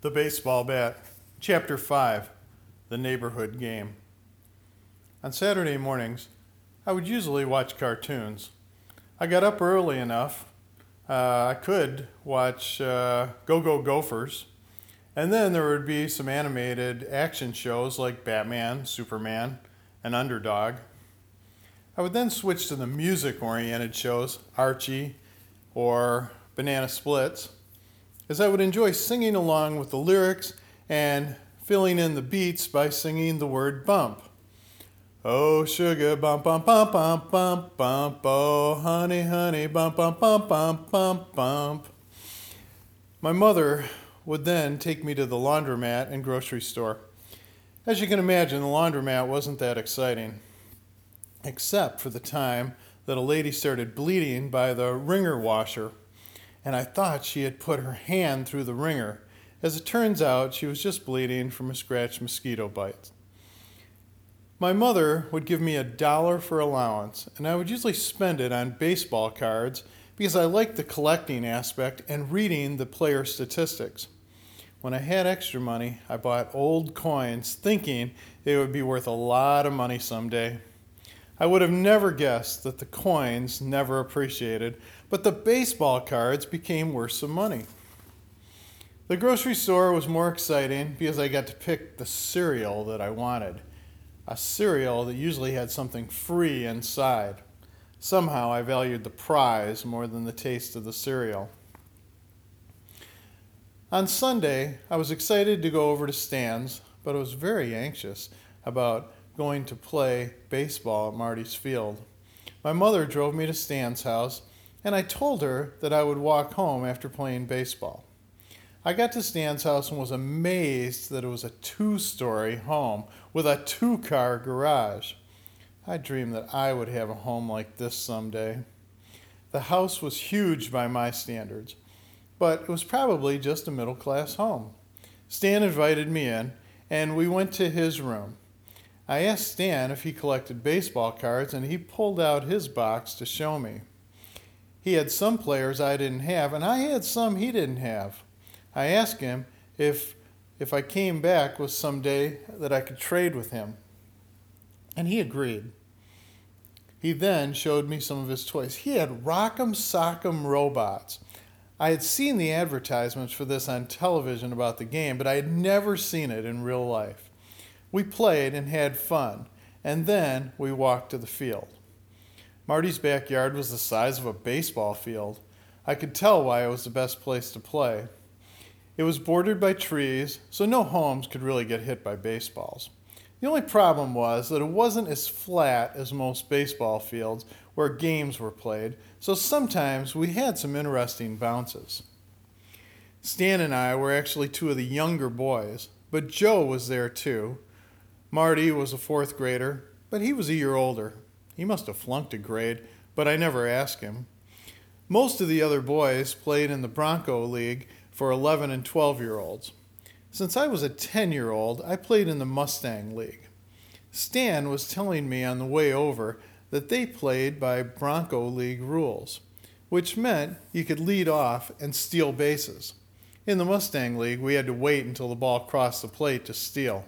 The Baseball Bat, Chapter 5, The Neighborhood Game. On Saturday mornings, I would usually watch cartoons. I got up early enough. I could watch Go-Go Gophers, and then there would be some animated action shows like Batman, Superman, and Underdog. I would then switch to the music-oriented shows, Archie or Banana Splits, as I would enjoy singing along with the lyrics and filling in the beats by singing the word bump. Oh, sugar, bump, bump, bump, bump, bump, bump. Oh, honey, honey, bump, bump, bump, bump, bump, bump. My mother would then take me to the laundromat and grocery store. As you can imagine, the laundromat wasn't that exciting, except for the time that a lady started bleeding by the wringer washer, and I thought she had put her hand through the wringer. As it turns out, she was just bleeding from a scratched mosquito bite. My mother would give me $1 for allowance, and I would usually spend it on baseball cards because I liked the collecting aspect and reading the player statistics. When I had extra money, I bought old coins thinking they would be worth a lot of money someday. I would have never guessed that the coins never appreciated, but the baseball cards became worth some money. The grocery store was more exciting because I got to pick the cereal that I wanted, a cereal that usually had something free inside. Somehow I valued the prize more than the taste of the cereal. On Sunday, I was excited to go over to Stan's, but I was very anxious about going to play baseball at Marty's Field. My mother drove me to Stan's house, and I told her that I would walk home after playing baseball. I got to Stan's house and was amazed that it was a 2-story home with a 2-car garage. I dreamed that I would have a home like this someday. The house was huge by my standards, but it was probably just a middle-class home. Stan invited me in, and we went to his room. I asked Stan if he collected baseball cards, and he pulled out his box to show me. He had some players I didn't have, and I had some he didn't have. I asked him if I came back with some day that I could trade with him, and he agreed. He then showed me some of his toys. He had Rock'em Sock'em robots. I had seen the advertisements for this on television about the game, but I had never seen it in real life. We played and had fun, and then we walked to the field. Marty's backyard was the size of a baseball field. I could tell why it was the best place to play. It was bordered by trees, so no homes could really get hit by baseballs. The only problem was that it wasn't as flat as most baseball fields where games were played, so sometimes we had some interesting bounces. Stan and I were actually 2 of the younger boys, but Joe was there too. Marty was a 4th grader, but he was a year older. He must have flunked a grade, but I never asked him. Most of the other boys played in the Bronco League for 11 and 12-year-olds. Since I was a 10-year-old, I played in the Mustang League. Stan was telling me on the way over that they played by Bronco League rules, which meant you could lead off and steal bases. In the Mustang League, we had to wait until the ball crossed the plate to steal.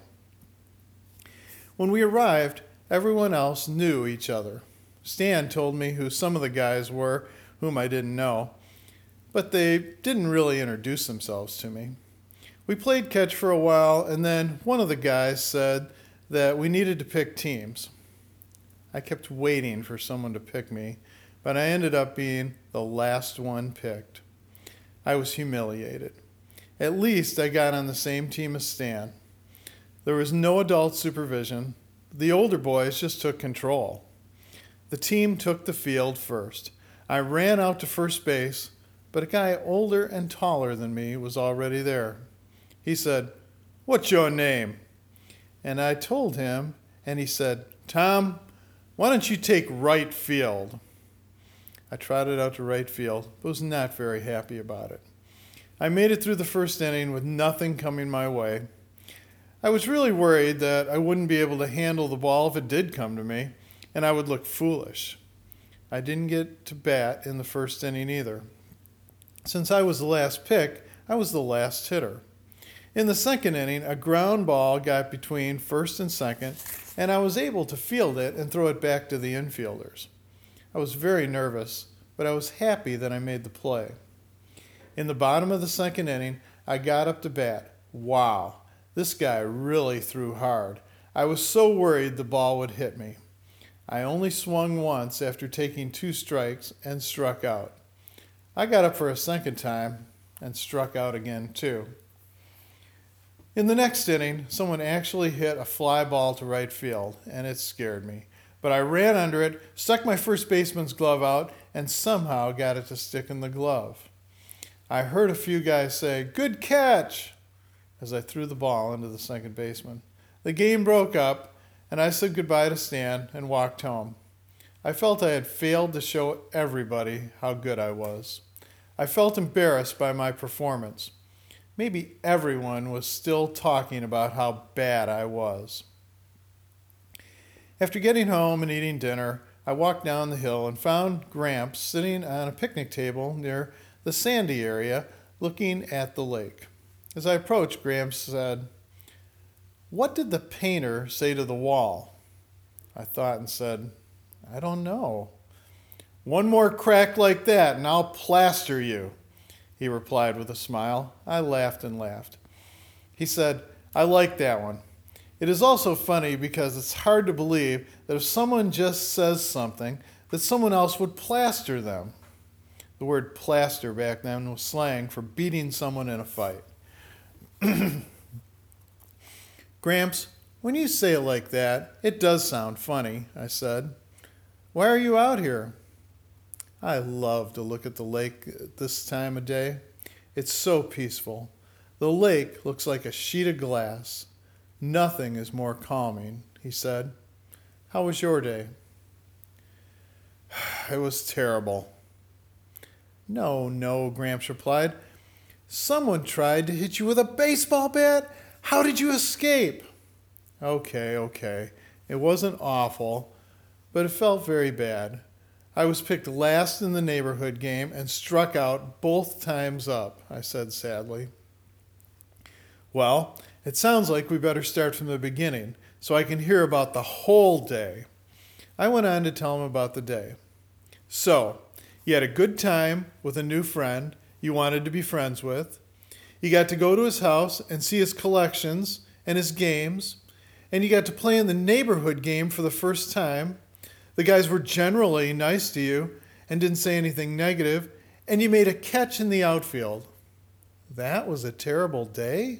When we arrived, everyone else knew each other. Stan told me who some of the guys were, whom I didn't know, but they didn't really introduce themselves to me. We played catch for a while, and then one of the guys said that we needed to pick teams. I kept waiting for someone to pick me, but I ended up being the last one picked. I was humiliated. At least I got on the same team as Stan. There was no adult supervision. The older boys just took control. The team took the field first. I ran out to first base, but a guy older and taller than me was already there. He said, "What's your name?" And I told him, and he said, "Tom, why don't you take right field?" I trotted out to right field, but was not very happy about it. I made it through the first inning with nothing coming my way. I was really worried that I wouldn't be able to handle the ball if it did come to me, and I would look foolish. I didn't get to bat in the first inning either. Since I was the last pick, I was the last hitter. In the second inning, a ground ball got between first and second, and I was able to field it and throw it back to the infielders. I was very nervous, but I was happy that I made the play. In the bottom of the second inning, I got up to bat. Wow, this guy really threw hard. I was so worried the ball would hit me. I only swung once after taking 2 strikes and struck out. I got up for a second time and struck out again too. In the next inning, someone actually hit a fly ball to right field, and it scared me. But I ran under it, stuck my first baseman's glove out, and somehow got it to stick in the glove. I heard a few guys say, "Good catch," as I threw the ball into the second baseman. The game broke up, and I said goodbye to Stan and walked home. I felt I had failed to show everybody how good I was. I felt embarrassed by my performance. Maybe everyone was still talking about how bad I was. After getting home and eating dinner, I walked down the hill and found Gramps sitting on a picnic table near the sandy area looking at the lake. As I approached, Gramps said, "What did the painter say to the wall?" I thought and said, "I don't know." "One more crack like that and I'll plaster you," he replied with a smile. I laughed and laughed. He said, "I like that one. It is also funny because it's hard to believe that if someone just says something, that someone else would plaster them." The word plaster back then was slang for beating someone in a fight. "Gramps, when you say it like that, it does sound funny," I said. "Why are you out here?" "I love to look at the lake at this time of day. It's so peaceful. The lake looks like a sheet of glass. Nothing is more calming," he said. "How was your day?" "It was terrible." No, Gramps replied. "Someone tried to hit you with a baseball bat? How did you escape?" Okay. It wasn't awful, but it felt very bad. "I was picked last in the neighborhood game and struck out both times up," I said sadly. "Well, it sounds like we better start from the beginning so I can hear about the whole day." I went on to tell him about the day. "So, you had a good time with a new friend you wanted to be friends with. You got to go to his house and see his collections and his games, and you got to play in the neighborhood game for the first time. The guys were generally nice to you and didn't say anything negative, and you made a catch in the outfield. That was a terrible day?"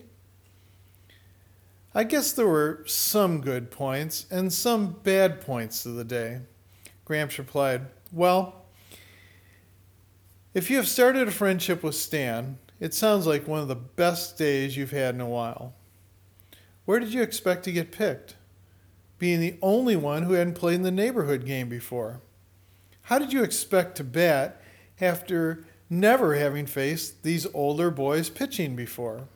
I guess there were some good points and some bad points to the day. Gramps replied, "Well, if you have started a friendship with Stan, it sounds like one of the best days you've had in a while. Where did you expect to get picked, being the only one who hadn't played in the neighborhood game before? How did you expect to bat after never having faced these older boys pitching before?"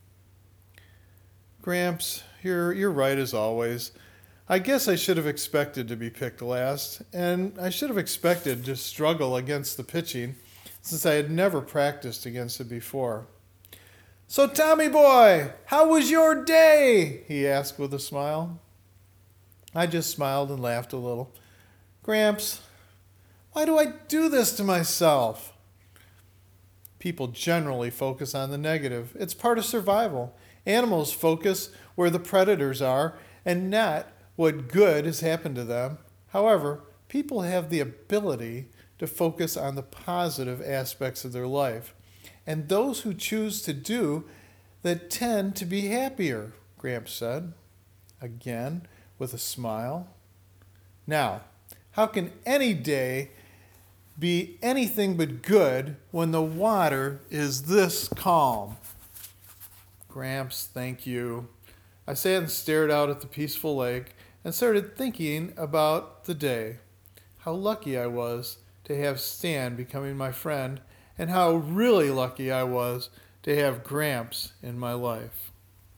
"Gramps, you're right as always. I guess I should have expected to be picked last, and I should have expected to struggle against the pitching since I had never practiced against it before." "So, Tommy boy, how was your day?" he asked with a smile. I just smiled and laughed a little. "Gramps, why do I do this to myself?" People generally focus on the negative. It's part of survival. Animals focus where the predators are and not what good has happened to them. However, people have the ability to focus on the positive aspects of their life. And those who choose to do that tend to be happier, Gramps said, again with a smile. Now, how can any day be anything but good when the water is this calm? "Gramps, thank you." I sat and stared out at the peaceful lake and started thinking about the day. How lucky I was to have Stan becoming my friend, and how really lucky I was to have Gramps in my life.